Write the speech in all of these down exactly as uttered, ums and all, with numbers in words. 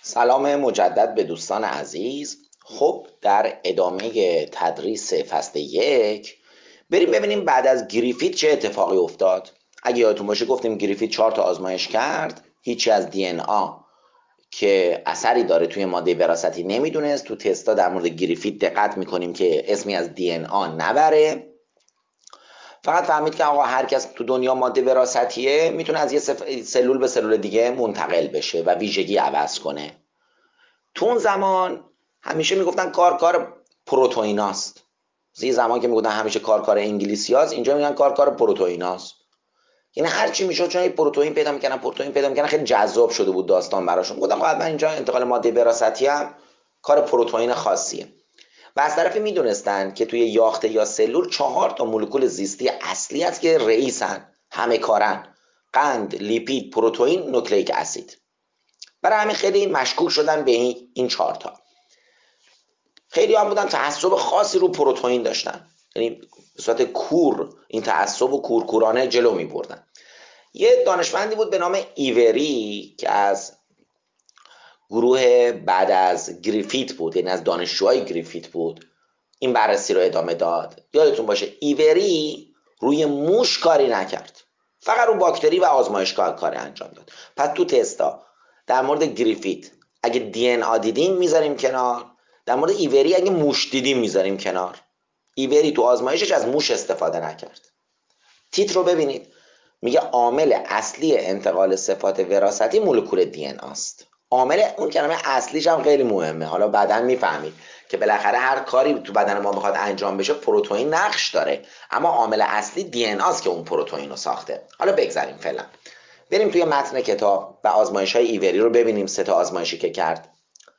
سلام مجدد به دوستان عزیز. خب در ادامه تدریس فصل یک بریم ببینیم بعد از گریفیت چه اتفاقی افتاد. اگه یادتون باشه گفتیم گریفیت چهار تا آزمایش کرد، هیچی از دی ان آ که اثری داره توی ماده وراثتی نمیدونست. تو تستا در مورد گریفیت دقت میکنیم که اسمی از دی ان آ نبره، فقط فهمید که آقا هر کس تو دنیا ماده وراثتیه میتونه از یه سلول به سلول دیگه منتقل بشه و ویژگی عوض کنه. تو اون زمان همیشه میگفتن کار کار پروتئیناست. زی زمان که میگفتن همیشه کار کار انگلیسیاست، اینجا میگن کار کار پروتئیناست. یعنی هر چی میشد چون پروتئین پیدا میکنن پروتئین پیدا میکنن خیلی جذاب شده بود داستان براشون. گفتم خب من اینجا انتقال ماده وراثتی هم کار پروتئین خاصیه. و از طرفی میدونستن که توی یاخته یا سلول چهار تا مولکول زیستی اصلی هست که رئیسن، همه کارن: قند، لیپید، پروتئین، نوکلئیک اسید. برای همین خیلی مشکوک شدن به این چهار تا. خیلی هم بودن تعصب خاصی رو پروتئین داشتن، یعنی به صورت کور این تعصب و کورکورانه جلو می بردن. یه دانشمندی بود به نام ایوری که از گروه بعد از گریفیت بود، یعنی از دانشجوهای گریفیت بود، این بررسی رو ادامه داد. یادتون باشه ایوری روی موش کاری نکرد، فقط رو باکتری و آزمایشگاه کار انجام داد. پس تو تستا در مورد گریفیت اگه دی ان آ دیدیم میذاریم کنار، در مورد ایوری اگه موش دیدیم میذاریم کنار. ایوری تو آزمایشش از موش استفاده نکرد. تیتر رو ببینید، میگه عامل اصلی انتقال صفات وراثتی مولکول دی ان است. عامل، اون کلمه اصلیش هم خیلی مهمه، حالا بعداً میفهمید که بالاخره هر کاری تو بدن ما بخواد انجام بشه پروتئین نقش داره، اما عامل اصلی دی ان است که اون پروتئین رو ساخته. حالا بگذاریم فعلا، بریم توی متن کتاب و آزمایش های ایوری رو ببینیم، سه تا آزمایشی که کرد.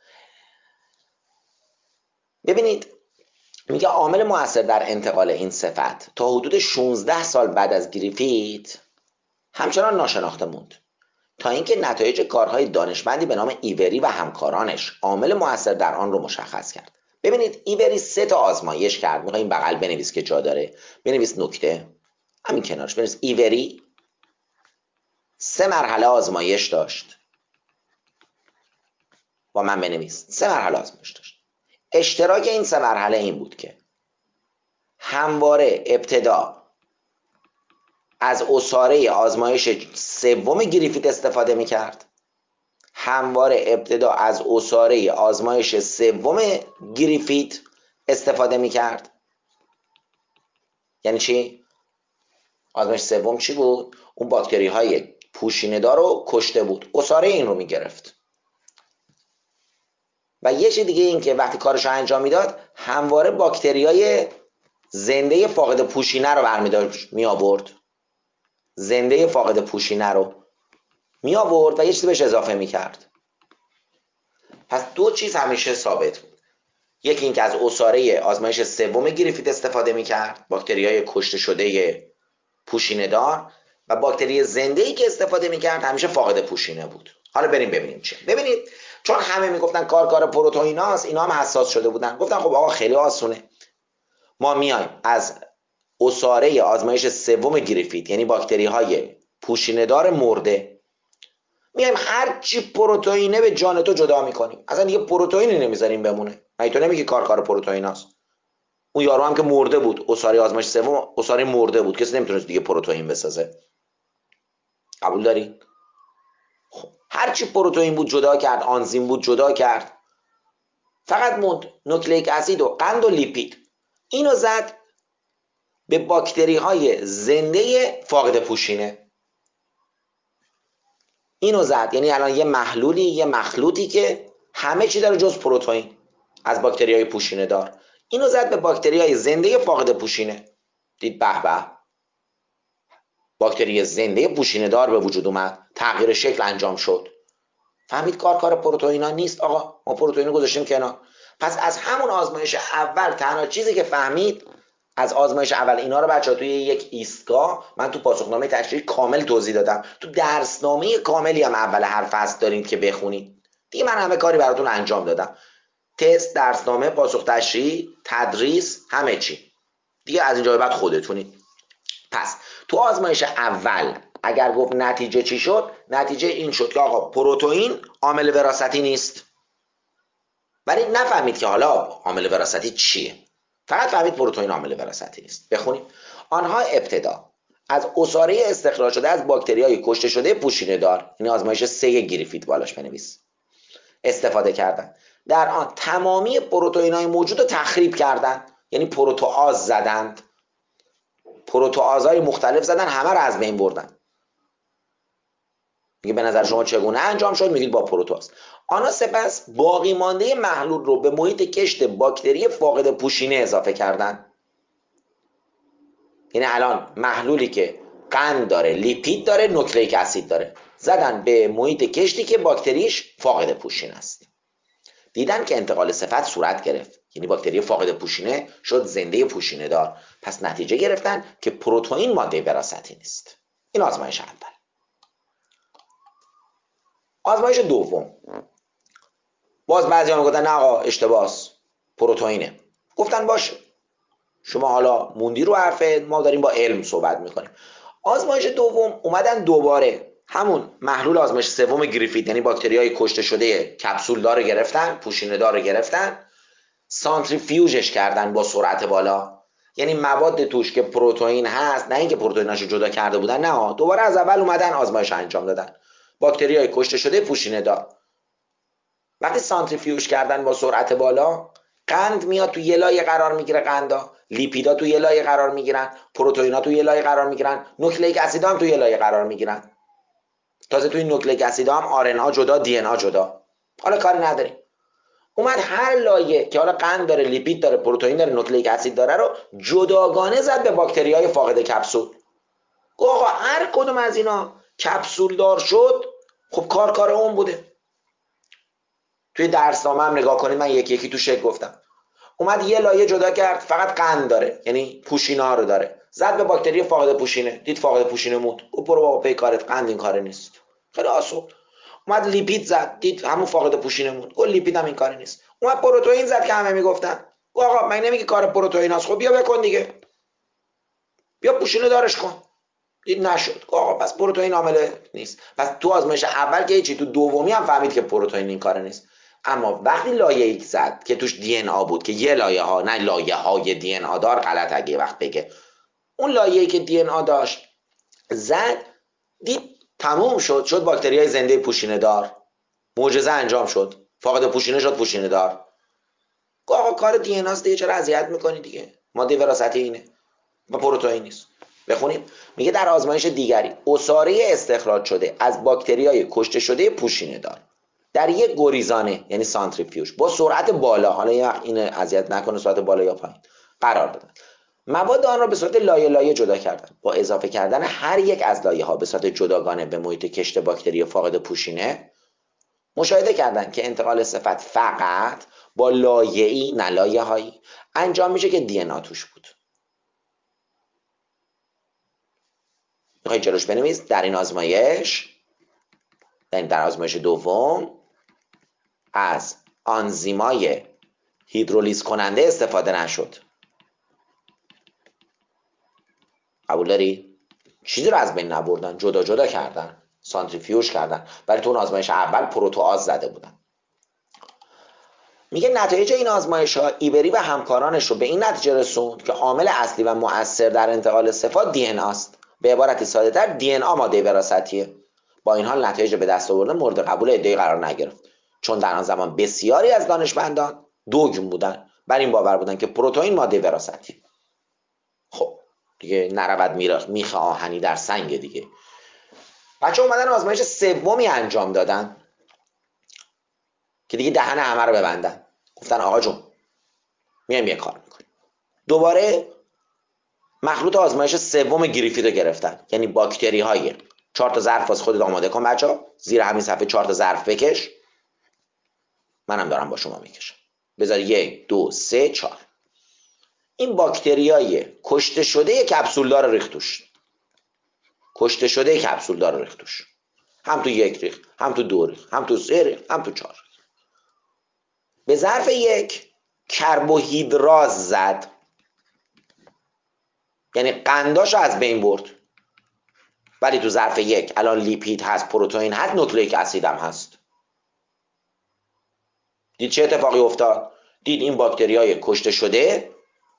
ببینید میگه عامل مؤثر در انتقال این صفت تا حدود شانزده سال بعد از گریفیت همچنان ناشناخته موند، تا اینکه نتایج کارهای دانشمندی به نام ایوری و همکارانش عامل مؤثر در آن رو مشخص کرد. ببینید ایوری سه تا آزمایش کرد. میخوای این بغل بنویس که جا داره، بنویس نکته، همین کنارش بنویس ایوری سه مرحله آزمایش داشت. با من بنویس سه مرحله آزمایش داشت. اشتراک این سه مرحله این بود که همواره ابتدا از عصاره آزمایش سوم گریفیت استفاده میکرد، همواره ابتدا از عصاره آزمایش سوم گریفیت استفاده میکرد. یعنی چی؟ آزمایش سوم چی بود؟ اون باکتری های پوشینه دار رو کشته بود، عصاره این رو میگرفت. و یه چیز دیگه این که وقتی کارش رو انجام میداد همواره باکتری های زنده فاقد پوشینه رو برمی‌داشت می آورد، زنده فاقد پوشینه رو می آورد و یه چیزی بهش اضافه می کرد. پس دو چیز همیشه ثابت بود: یکی این که از عصاره آزمایش سوم گریفیت استفاده می کرد، باکتری های کشته شده پوشینه دار، و باکتری زنده ای که استفاده می کرد همیشه فاقد پوشینه بود. حالا بریم ببینیم چه. ببینید چون همه میگفتن کار کار پروتئیناست، اینا هم حساس شده بودن. گفتن خب آقا خیلی آسونه، ما میایم از عصاره آزمایش سوم گریفیت، یعنی باکتری های پوشینه دار مرده، میایم هر چی پروتئینه به جان تو جدا میکنیم، اصلا دیگه پروتئینی نمیذاریم بمونه. مگه تو نمیگی کار کار پروتئیناست؟ اون یارو هم که مرده بود، عصاره آزمایش سوم عصاره مرده بود، کسی نمیتونست دیگه پروتئین بسازه. قبول داری؟ خب هر چی پروتئین بود جدا کرد، آنزیم بود جدا کرد، فقط موند نوکلئیک اسید و قند و لیپید. اینو زد به باکتری های زنده فاقد پوشینه. اینو زد، یعنی الان یه محلولی، یه مخلوطی که همه چی داره جز پروتئین از باکتری های پوشینه دار. اینو زد به باکتری های زنده فاقد پوشینه. دید به به، باکتری زنده پوشینه دار به وجود اومد، تغییر شکل انجام شد. فهمید کار کار پروتئینا نیست آقا، ما پروتئین گذاشتیم کنار. پس از همون آزمایش اول تنها چیزی که فهمید از آزمایش اول، اینا رو بچه‌ها توی یک ایستگاه من تو پاسخنامه تشریح کامل توضیح دادم، تو درسنامه کاملی هم اول هر فصل دارید که بخونید دیگه. من همه کاری براتون انجام دادم، تست، درسنامه، پاسخ تشریح، تدریس، همه چی دیگه. از اینجا به بعد خودتونید. پس تو آزمایش اول اگر گفت نتیجه چی شد، نتیجه این شد که آقا پروتئین عامل وراثتی نیست، ولی نفهمید که حالا عامل وراثتی چیه، فقط فهمید پروتئین عامل وراثتی نیست. بخونیم. آنها ابتدا از عصاره استخراج شده از باکتریای کشته شده پوشینه دار، این آزمایش سه گریفیت بالاش بنویس، استفاده کردن. در آن تمامی پروتئین‌های موجود رو تخریب کردند، یعنی پروتئاز زدند، پروتئازهای مختلف زدن، همه رو از بین بردن. میگه به نظر شما چگونه انجام شد؟ میگید با پروتئاز. آنها سپس باقی مانده محلول رو به محیط کشت باکتری فاقد پوشینه اضافه کردن. یعنی الان محلولی که قند داره، لیپید داره، نوکلئیک اسید داره، زدن به محیط کشتی که باکتریش فاقد پوشینه است. دیدن که انتقال صفت صورت گرفت، یعنی باکتری فاقد پوشینه شد زنده پوشینه دار. پس نتیجه گرفتن که پروتئین ماده وراثتی نیست. این آزمایش اول. آزمایش دوم، باز بعضی‌ها میگفتن نه آقا اشتباس، پروتئینه. گفتن باشه، شما حالا موندی رو حرفت، ما داریم با علم صحبت میکنیم. آزمایش دوم اومدن دوباره همون محلول آزمایش سوم گریفیت، یعنی باکتریای کشته شده کپسول دار گرفتن، پوشینه دار گرفتن، سانتریفیوژش کردن با سرعت بالا، یعنی مواد توش که پروتئین هست، نه اینکه پروتئیناشو جدا کرده بودن، نه، دوباره از اول اومدن آزمایش انجام دادن. باکتریای کشته شده پوشینه دار، وقتی سانتریفیوژ کردن با سرعت بالا، قند میاد تو یه لایه قرار میگیره، قندا، لیپیدا تو یه لایه قرار میگیرن، پروتئینا تو یه لایه قرار میگیرن، نوکلئیک اسیدا هم تو یه لایه قرار میگیرن. تازه تو این نوکلئیک اسیدا هم آر ان ا جدا، دی ان ا جدا. حالا کاری نداریم. اومد هر لایه که حالا قند داره، لیپید داره، پروتئین داره، نوکلئیک اسید داره رو جداگانه زد به باکتریای فاقد کپسول. آقا هر کدوم از اینا کپسول دار شد، خب کار کار اون بوده. توی درسنامه هم نگاه کنید، من یکی یکی تو شکل گفتم. اومد یه لایه جدا کرد، فقط قند داره، یعنی پوشینه ها رو داره، زد به باکتری فاقد پوشینه، دید فاقد پوشینه موند، گفت برو بابا پی کارت، قند این کاره نیست. خیلی آسون. اومد لیپید زد، دید همون فاقد پوشینه موند، گفت لیپید هم این کاره نیست. اومد پروتئین زد که همه میگفتن، گفت آقا من نمیگی کار پروتئین هست، خب بیا بکن دیگه، بیا پوشینه دارش کن. دید نشد، گفت آقا پس پروتئین عامل نیست. پس تو آزمایش اول که هیچی، تو دومی هم فهمید که پروتئین این کاره نیست. اما وقتی لایه یک زد که توش دی ان ا بود، که یه لایه ها، نه لایه های دی ان ا دار، غلط اگه وقت بگه، اون لایه‌ای که دی ان ا داشت زد، دید تموم شد، شد باکتریای زنده پوشینه دار، معجزه انجام شد، فاقد پوشینه شد پوشینه دار. آقا کار دی ان ا است دیگه، چرا اذیت میکنی دیگه، ماده وراثتی اینه و پروتئین نیست. بخونیم. میگه در آزمایش دیگری عصاره استخراج شده از باکتریای کشته شده پوشینه دار در یک گریزانه، یعنی سانتریفیوژ، با سرعت بالا، حالا یه وقت اینو اذیت نکنه سرعت بالا یا پایین، قرار دادن. مواد آن را به صورت لایه لایه جدا کردن. با اضافه کردن هر یک از لایه ها به صورت جداگانه به محیط کشت باکتری فاقد پوشینه، مشاهده کردند که انتقال صفت فقط با لایه‌ای، نه لایه‌هایی، انجام میشه که دی ان ا توش بود. میخوای جلوش بنویس. در این آزمایش، در, در آزمایش دوم، از آنزیمای هیدرولیز کننده استفاده نشد. قبول داری؟ چیزی رو از بین نبردن، جدا جدا کردن، سانتریفیوژ کردن، ولی تو اون آزمایش اول پروتئاز زده بودن. میگه نتایج این آزمایش ها ایبری و همکارانش رو به این نتیجه رسوند که عامل اصلی و مؤثر در انتقال صفات دی ان ا است. به عبارتی ساده تر، دی ان ا ماده وراثتیه. با این حال نتایج به دست آورده مورد قبول عده‌ای قرار نگرفت، چون در آن زمان بسیاری از دانشمندان دوگم بودن، بر این باور بودن که پروتئین ماده وراثتی. خب دیگه نرود میخ آهنی در سنگ دیگه. بچه اومدن آزمایش سومی انجام دادن که دیگه دهن همه رو ببندن. گفتن آقا جون میایم یه کار میکنیم. دوباره مخلوط آزمایش سوم گریفیت رو گرفتن، یعنی باکتری های، چهار تا ظرف واسه خودت آماده کن بچه‌ها، زیر همین صفحه چهار تا ظرف بکش، منم دارم با شما میکشم، بذار یک دو سه چهار. این باکتریای کشته شده کپسولدار ریختوش، کشته شده کپسولدار ریختوش، هم تو یک ریخت، هم تو دو ریخت، هم تو سه ریخت، هم تو چهار ریخت. به ظرف یک کربوهیدراز زد، یعنی قنداشو از بین برد. ولی تو ظرف یک الان لیپید هست، پروتئین هست، نوکلئیک اسید هم هست. دید چه اتفاقی افتاد؟ دید این باکتریای کشته شده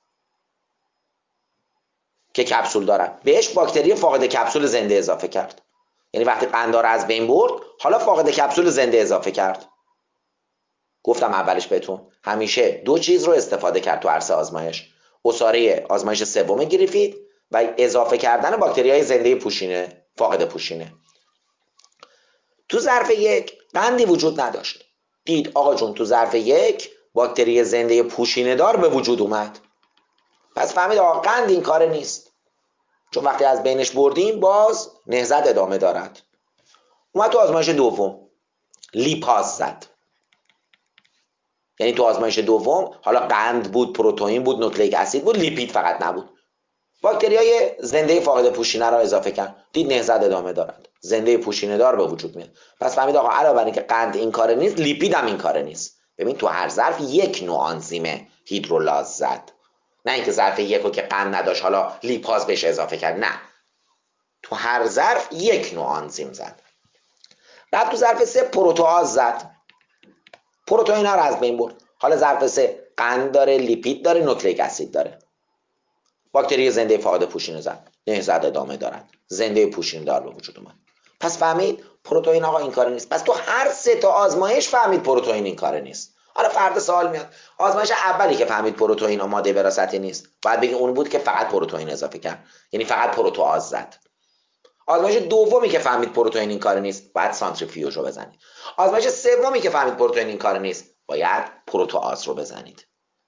که کپسول دارن بهش باکتری فاقد کپسول زنده اضافه کرد. یعنی وقتی قندار از بین برد، حالا فاقد کپسول زنده اضافه کرد. گفتم اولش بهتون همیشه دو چیز رو استفاده کرد تو عرصه آزمایش: عصاره آزمایش سوم گریفیت و اضافه کردن باکتریای زنده پوشینه فاقد پوشینه. تو ظرف یک قندی وجود نداشت. دید آقا جون تو ظرف یک باکتری زنده پوشینه دار به وجود اومد. پس فهمید آقا قند این کار نیست، چون وقتی از بینش بردیم باز نهضت ادامه دارد. اومد تو آزمایش دوم لیپاز زد. یعنی تو آزمایش دوم حالا قند بود، پروتئین بود، نوکلئیک اسید بود، لیپید فقط نبود. باکتریای زنده فاقد پوشینه را اضافه کرد. دید نهضت ادامه دارد، زنده پوشینه دار به وجود میاد. پس فهمید آقا علاوه بر اینکه قند این کار نیست، لیپید هم این کار نیست. ببین تو هر ظرف یک نوع آنزیم هیدرولاز زد، نه اینکه ظرف یکو که قند نداشت حالا لیپاز بهش اضافه کرد. نه، تو هر ظرف یک نوع آنزیم زد. بعد تو ظرف سه پروتئاز زد، پروتئین ها رو از بین برد. حالا ظرف سه قند داره، لیپید داره، نوکلئیک اسید داره. باکتری زنده فاقد پوشینه زد، نهضت ادامه دارد، زنده پوشینه دار به وجود اومد. پس فهمید پروتئین آقا این کار نیست. پس تو هر سه تا آزمایش فهمید پروتئین این کار نیست. حالا فردا سوال میاد، آزمایش اولی که فهمید پروتئین ماده وراثتی نیست، باید بگی اون بود که فقط پروتئین اضافه کرد، یعنی فقط پروتئاز زد. آزمایش دومی که فهمید پروتئین این کار نیست، باید سانتریفیوژ رو بزنید. آزمایش سومی که فهمید پروتئین این کار نیست، باید پروتئاز رو بزنید.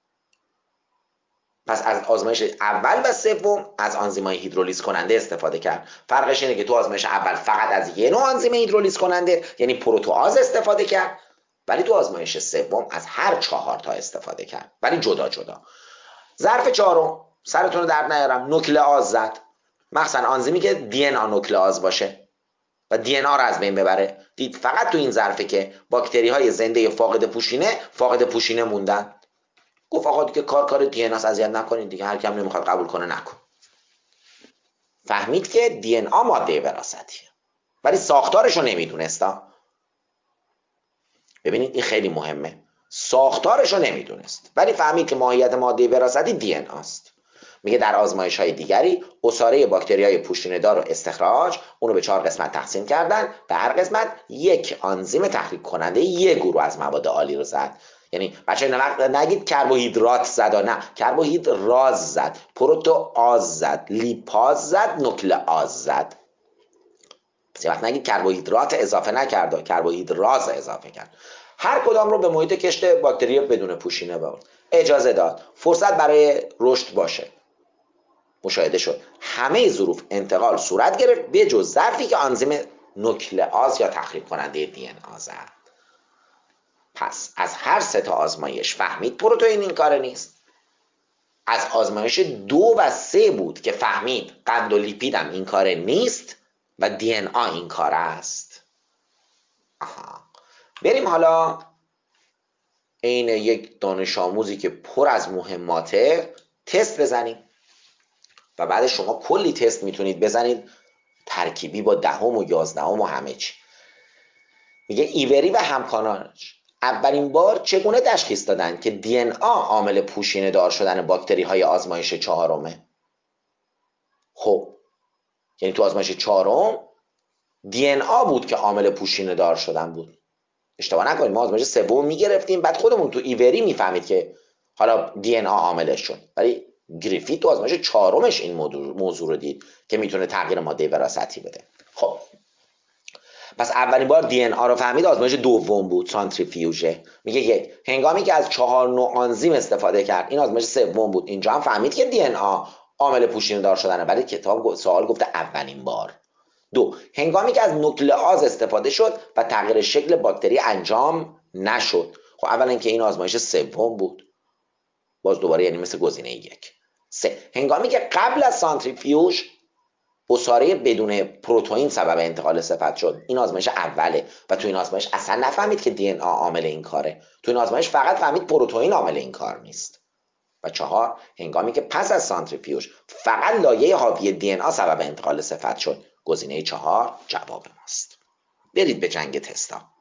پس از آزمایش اول و سوم از آنزیم‌های هیدرولیز کننده استفاده کرد. فرقش اینه که تو آزمایش اول فقط از یه نوع آنزیم هیدرولیز کننده یعنی پروتئاز استفاده کرد، ولی تو آزمایش سوم از هر چهار تا استفاده کرد، ولی جدا جدا. ظرف چهارم سرتون رو درد نیارم، نوکلئاز زد. مخصوصا آنزیمی که دی ان آ نوکلئاز باشه و دی ان آ رو از بین ببره. دید فقط تو این ظرفه که باکتری های زنده فاقد پوشینه فاقد پوشینه موندن. گفت آقا دیگه کار کار دی ان آ اذیت نکنید دیگه، هر کیم نمیخواد قبول کنه نکن. فهمید که دی ان آ ماده وراثتیه، ولی ساختارش رو نمیدونست. ببینید این خیلی مهمه، ساختارش رو نمیدونست ولی فهمید که ماهیت ماده وراثتی دی ان آ است. میگه در آزمایش های دیگری عصاره باکتری های پوشینه دار رو استخراج، اونو به چهار قسمت تقسیم کردن، به هر قسمت یک آنزیم تحریک کننده یک گروه از مواد عالی رو زد. یعنی بچه‌ها نگید کربوهیدرات زد، نه، کربوهیدراز زد، پروتئاز زد، لیپاز زد، نوکلئاز زد. پس وقت نگید کربوهیدرات اضافه نکرد، کربوهیدراز اضافه کرد. هر کدام رو به محیط کشت باکتری بدون پوشینه برد، اجازه داد فرصت برای رشد باشه. مشاهده شد همه ظروف انتقال صورت گرفت به جز ظرفی که آنزیم نوکلئاز یا تخریب کننده دی ان آ زد. پس از هر سه تا آزمایش فهمید پروتئین این کار نیست. از آزمایش دو و سه بود که فهمید قند و لیپید هم این کار نیست و دی ان آ این کار است. آها. بریم حالا این یک دانش آموزی که پر از مهماته تست بزنیم و بعد شما کلی تست میتونید بزنید ترکیبی با دهم و یازدهم و همه چی. میگه ایوری و همکارانش اولین بار چگونه تشخیص دادن که دی ان آ عامل پوشینه دار شدن باکتری های آزمایش چهارمه؟ خب یعنی تو آزمایش چهارم دی ان آ بود که عامل پوشینه دار شدن بود. اشتباه نکنید، ما آزمایش سوم میگرفتیم بعد خودمون تو ایوری میفهمید که حالا دی ان آ عاملش شد، ولی گریفیت تو آزمایش چهارمش این موضوع رو دید که میتونه تغییر ماده وراثتی بده. خب پس اولین بار دی ان آ رو فهمید آزمایش دوم بود، سانتریفیوژه. میگه یک هنگامی که از چهار نوع آنزیم استفاده کرد، این آزمایش سوم بود. اینجا هم فهمید که دی ان آ عامل پوشینه دار شدنه، ولی کتاب سوال گفته اولین بار. دو هنگامی که از نوکلئاز استفاده شد و تغییر شکل باکتری انجام نشد. خب اولا اینکه این آزمایش سوم بود، باز دوباره یعنی مثل گزینه یک. سه هنگامی که قبل از سانتریفیوژ عصاره بدون پروتئین سبب انتقال صفت شد، این آزمایش اوله و تو این آزمایش اصلا نفهمید که دی ان آ عامل این کاره. تو این آزمایش فقط فهمید پروتئین عامل این کار نیست. و چهار هنگامی که پس از سانتریفیوژ فقط لایه حاوی دی ان آ سبب انتقال صفت شد، گزینه چهار جواب ماست. برید به جنگ تستا.